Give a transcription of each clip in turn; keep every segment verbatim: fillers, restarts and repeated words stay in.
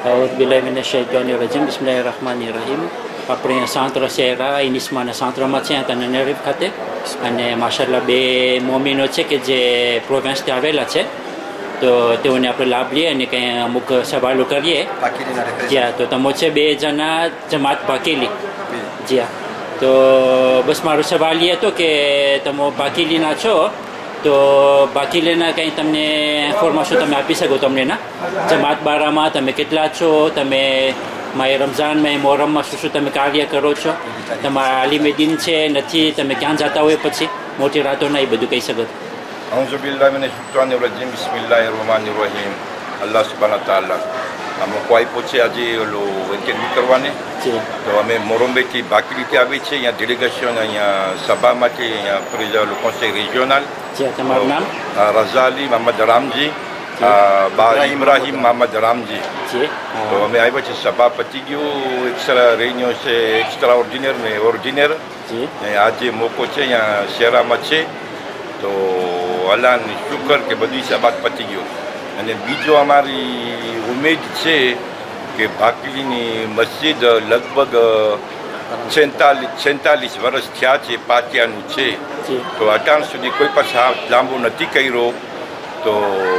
અઉઝુબિલ્લાહિમિનશ્શૈતાનિર્રજીમ બિસ્મિલ્લાહિર્રહમાનિર્રહીમ. આપણે સાંતરા શહેરા ઇનિસ્માના સાંતરામાં છે તનરીફ ખાતે, અને માશાલ્લાહ બે મોમિનો છે કે જે પ્રોવિન્સથી આવેલા છે, તો તેઓને આપણે લાભ લઈએ અને કંઈ અમુક સવાલો કરીએ. જ્યાં તો તમે છે બે જણા જમાત ભાકીલી. જ્યાં તો બસ મારો સવાલ એ હતો કે તમે ભાકીલીના છો, તો ભાકીલીના કંઈ તમને ઇન્ફોર્મેશન તમે આપી શકો તમને ના જમાત બારામાં તમે કેટલા છો, તમે માય રમઝાનમાં મોહરમમાં શું શું તમે કાર્ય કરો છો, તમારા આલિમે દિન છે નથી, તમે ક્યાં જતા હોય પછી મોટી રાતો ના, એ બધું કહી શકો. અઉઝુબિલ્લાહિ મિનશ્શૈતાનિર્રજીમ બિસ્મિલ્લાહિર્રહમાનિર્રહીમ. અલ્લાહ સુબ્હાનહુ તાલા અમે કોઈ પૂછે આજે ઓલું ઇન્ટરવ્યૂ કરવાને, તો અમે મોરમ્બેથી ભાકરીથી આવી છે. અહીંયા ડેલિગેશન અહીંયા સભામાંથી અહીંયા ફરીજા કોન્સેલ રિજિયોનલ. તમારું નામ? રઝા અલી મોહમ્મદ રામજી, બા ઇબ્રાહિમ મોહમ્મદ રામજી. તો અમે આવ્યા છીએ, સભા પતી ગયું, એક્સ્ટ્રા રેન્યો છે, એક્સ્ટ્રા ઓર્ડિનર ને ઓર્ડિનર. આજે મોકો છે અહીંયા શહેરામાં છે, તો અલ્લાહની શુકર કે બધી સભા પતી ગયો. અને બીજો અમારી ઉમેદ છે કે ભાકલીની મસ્જિદ લગભગ છેતાલીસ છેતાલીસ વર્ષ થયા છે, પાટિયાનું છે, તો અટાણ સુધી કોઈ પણ લાંબુ નથી કર્યો. તો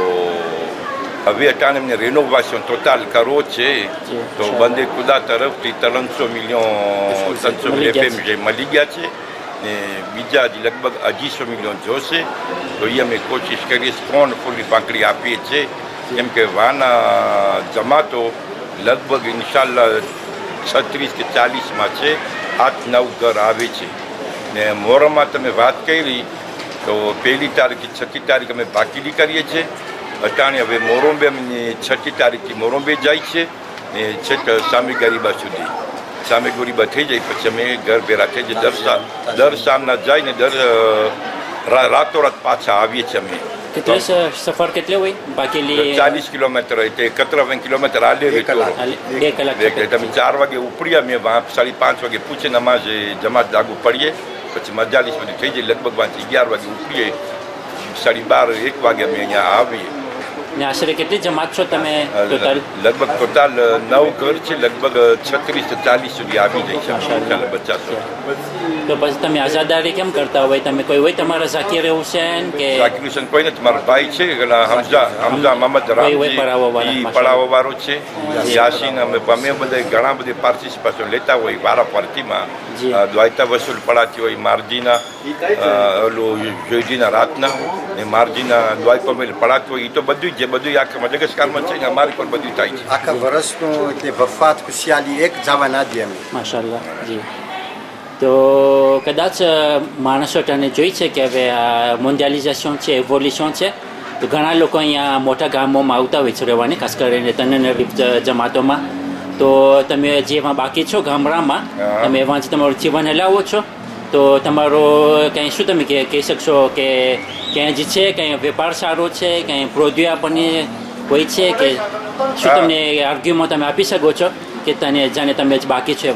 હવે અટાણ એમને રેનોવેશન ટોટલ કરવો છે, તો બંને ખુદા તરફથી ત્રણસો મિલિયન ત્રણસો મિલિયન જે મળી ગયા છે, ને બીજા હજી લગભગ અઢીસો મિલિયન જોશે. તો એ અમે કોશિશ કરીએ, ત્રણ ફૂલની પાંખડી આપીએ છીએ, કેમ કે વાના જમાતો લગભગ ઇન્શાલ્લાહ છત્રીસ કે ચાલીસમાં છે, આઠ નવ ઘર આવે છે. ને મોહરમમાં તમે વાત કરી તો પહેલી તારીખથી છઠ્ઠી તારીખ અમે ભાકીલી કરીએ છીએ. અટાણે હવે મોરમ્બે છઠ્ઠી તારીખથી મોરમ્બે જાય છે, ને છેક સામી ગરીબા સુધી સામે ગરીબા થઈ જાય પછી અમે ઘર ભેરા થઈ જાય. દર સાલ દર સાલના જાય ને દર રાતોરાત પાછા આવીએ છીએ અમે. કેટલે સફર કેટલે હોય ભાકીલી? ચાલીસ કિલોમીટર હોય, તે એકત્રીસ કિલોમીટર હાલે બે કલાક. તમે ચાર વાગે ઉપડ્યા, મેં સાડી પાંચ વાગે પૂછે નમાઝ જમાત લાગુ પડીએ, પછી મજાલીસ બધી થઈ જાય. લગભગ પાંચ અગિયાર વાગે ઉપડીએ, સાડી બાર એક વાગે અમે અહીંયા આવીએ. ને આશરે કેટલી જમાત છો તમે ટોટલ? લગભગ ટોટલ નવ ઘર છે, લગભગ છત્રીસ થી ચાલીસ સુધી આવી જાય છે પચાસ. તો પછી તમે આઝાદારી કેમ કરતા હોય? તમે કોઈ હોય તમારા ઝાકીર હુસૈન કે ઝાકીર હુસૈન કોઈ નથી, મારો ભાઈ છે હમઝા હમઝા મોહમ્મદ રામજી, પડાવવા વાળો છે. યાસીન અમે અમે બધા ઘણા બધી પાર્ટિસિપેશન લેતા હોય વારા ફરતીમાં. દ્વાયતા વસૂલ પડાતી હોય મારજીના ઓલું જોઈજીના રાતના, ને મારજીના દ્વાયપા મેલ પડાતું હોય. એ તો બધું જે બધું આખા મડગસ્કારમાં છે, અમારી પણ બધું થાય છે. આખા વર્ષનું એટલે વફાત ખુશિયાલી એક જવા ના દે અમે. માશાલ્લાહ જી. તો કદાચ માણસો તને જોઈ છે કે હવે આ મોન્ડિયાલિઝેશન છે, એવોલ્યુશન છે, તો ઘણા લોકો અહીંયા મોટા ગામોમાં આવતા હોય છે રહેવાની, ખાસ કરીને તનરીફ જમાતોમાં. તો તમે જેમાં બાકી છો ગામડામાં, તમે એમાં તમારું જીવન હલાવો છો, તો તમારો કંઈ શું તમે કહી શકશો કે ક્યાંય જ છે, કંઈ વેપાર સારો છે, કંઈ પ્રોદ્યો આપણને હોય છે, કે શું તમને આર્ગ્યુમાં તમે આપી શકો છો કે તને જાણે તમે જ બાકી છો?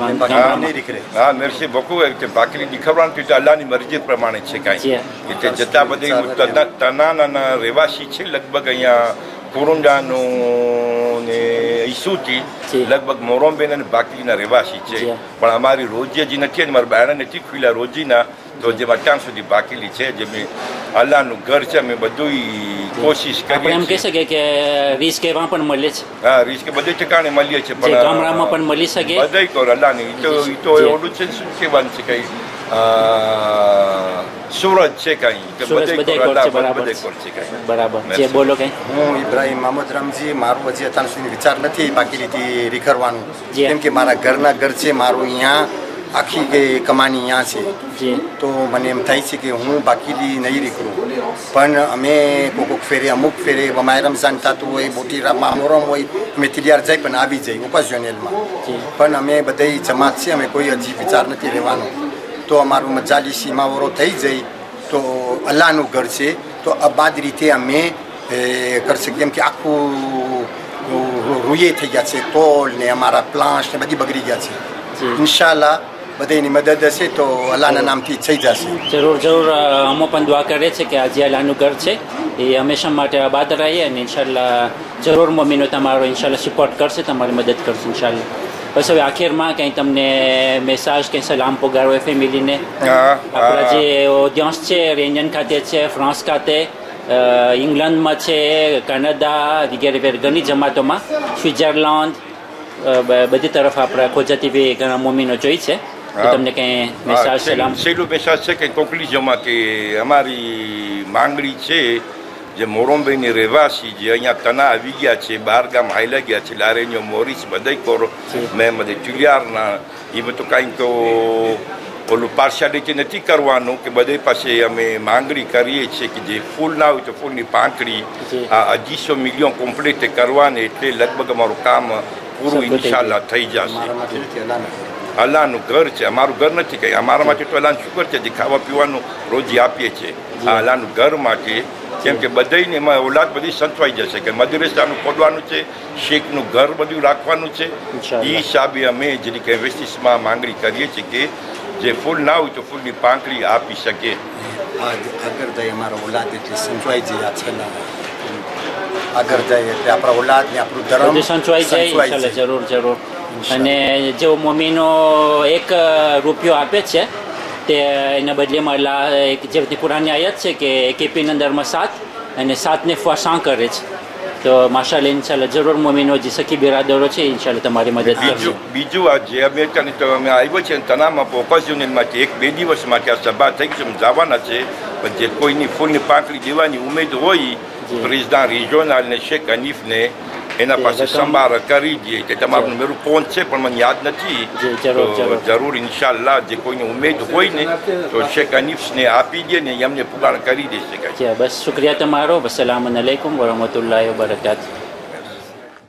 હા, નરસિંહ ભોકુ ભાકરી દીખવવાનું તો અલ્લાહની મરજી પ્રમાણે છે. કાંઈ એટલે જતા બધી તનાના રહેવાસી છે, લગભગ અહીંયા કુરુંડાનું ને ઈસુથી લગભગ મોરમ્બે અને ભાકરીના રહેવાસી છે. પણ અમારી રોજી હજી નથી, મારા બાયણા નથી ખુલ્યા રોજીના, તો જે અટાણ સુધી ભાકીલી છે, જે મેં અલ્લાહનું ઘર છે, અમે બધું કોશિશ કરીએ. એમ કહી શકે કે રિસ્ક એવા પણ મળે છે? હા, રિસ્ક બધે ઠેકાણે મળીએ છીએ, પણ ગામડામાં પણ મળી શકે બધે કરો અલ્લાહની. તો એ તો ઓલું છે, શું કહેવાનું છે, કઈ સુરત છે, કઈ બરાબર છે. બોલો કઈ. હું ઇબ્રાહિમ મોહમ્મદ રામજી. મારું હજી અત્યાર સુધી વિચાર નથી ભાકીલીથી રીખરવાનું, કેમ કે મારા ઘરના ઘર છે, મારું અહીંયા આખી ગઈ કમાની અહીંયા છે. તો મને એમ થાય છે કે હું ભાકીલી નહીં રીખરું, પણ અમે કોઈક કોઈક ફેરે અમુક ફેરે માય રમઝાન થતું હોય, મોટી મોહરમ હોય, અમે તૈયાર જાય પણ આવી જાય ઓકેઝનલમાં. પણ અમે બધી જમાત છે, અમે કોઈ હજી વિચાર નથી રહેવાનો. તો અમારું મજાલીસી માવરો થઈ જાય તો અલ્લાહનું ઘર છે, તો અબાદ રીતે અમે કરશે, કેમ કે આખું રૂએ થઈ ગયા છે, તોલ ને અમારા પ્લાન્ટ ને બધી બગડી ગયા છે. ઇન્શાલ્લાહ બધાની મદદ હશે તો અલ્લાહના નામથી થઈ જશે. જરૂર જરૂર. અમો પણ દુઆ કરે છે કે આજે અલ્લાહનું ઘર છે એ હંમેશા માટે આબાદ રહીએ અને ઇન્શાલ્લાહ જરૂર મમ્મીનો તમારો ઇન્શાલ્લાહ સપોર્ટ કરશે, તમારી મદદ કરશે ઇન્શાલ્લાહ. બસ હવે આખિરમાં કંઈ તમને મેસેજ કંઈ સલામ પોગાડો હોય ફેમિલીને? આપણા જે ઓડિયન્સ છે રેન્જન ખાતે છે, ફ્રાન્સ ખાતે, ઇંગ્લેન્ડમાં છે, કનાડા વગેરે વગેરે ઘણી જમાતોમાં, સ્વિટ્ઝરલેન્ડ, બધી તરફ આપણા ખોજા ટીવી ઘણા મમ્મીનો જોઈ છે. તો તમને કંઈ મેસેજ સલામ? છેલ્લું મેસેજ છે કે કોન્ક્લુઝનમાં કે અમારી માંગણી છે જે મોરંબેની રહેવાસી જે અહીંયા તના આવી ગયા છે, બાર ગામ હાઈલા ગયા છે, લારેન્યો મોરિસ બધાય કોરો મેં બધે ચુલિયારના એ બધું કાંઈ તો ઓલું પાર્શિયાલિટી નથી કરવાનું કે બધે પાસે અમે માંગણી કરીએ છીએ કે જે ફૂલ ના હોય તો ફૂલની પાંખડી આ અઢીસો મિલિયન કમ્પ્લીટ કરવાની, એટલે લગભગ અમારું કામ પૂરું ઇન્શાલ્લાહ થઈ જશે. અલ્લાહનું ઘર છે, અમારું ઘર નથી કંઈ. અમારા માટે તો અલ્લાહનું શુકર છે જે ખાવા પીવાનું રોજી આપીએ છીએ. આ અલ્લાહનું ઘર માટે, કેમ કે બધાને એમાં ઓલાદ બધી સંતવાઈ જશે કે મદરસાનું ખોદવાનું છે, શેખનું ઘર બધું રાખવાનું છે. એ હિસાબે અમે જેની કે ઇન્વેસ્ટિસમાં માંગણી કરીએ છીએ કે જે ફૂલ ના હોય તો ફૂલની પાંખડી આપી શકે. આગળ જાય અમારા ઓલાદ એટલે સંતવાઈ જાય છે ને, આગળ જાય એટલે આપણા ઓલાદ ને આપણું ધર્મ સંતવાઈ જાય. જરૂર જરૂર. અને જેવો મમ્મીનો એક રૂપિયો આપે છે તે એના બદલેમાં એક જે પુરાની આયત છે કે કેપીની અંદરમાં સાત અને સાતને ફસાં કરે છે. તો માશાલ્લાહ ઇન્શાલ્લાહ જરૂર મમ્મીનો જે સખી બિરાદરો છે ઇન્શાલ્લાહ તમારી મદદ કરશે. બીજું આ જે અમે તો અમે આવ્યો છે તનામાં ફોકસ યુનિયનમાંથી એક બે દિવસ માટે આ સભા થઈ છે જવાના છે, પણ જે કોઈની ફૂલની પાંખડી દેવાની ઉમેદ હોય પ્રેસિડન્ટ રિજોનલ ને શેખ હનીફને એના પાસે સંભાળ કરી દઈએ કે તમારું મેરું ફોન છે પણ મને યાદ નથી. જરૂર ઇન્શાલ્લાહ જે કોઈને ઉમેદ હોય ને તો શેખ હનીફને આપી દે ને એમને પુરાણ કરી દેશે. બસ શુક્રિયા તમારો. અસલામુ અલૈકુમ વરહમતુલ્લાહિ વબરકાતુહુ.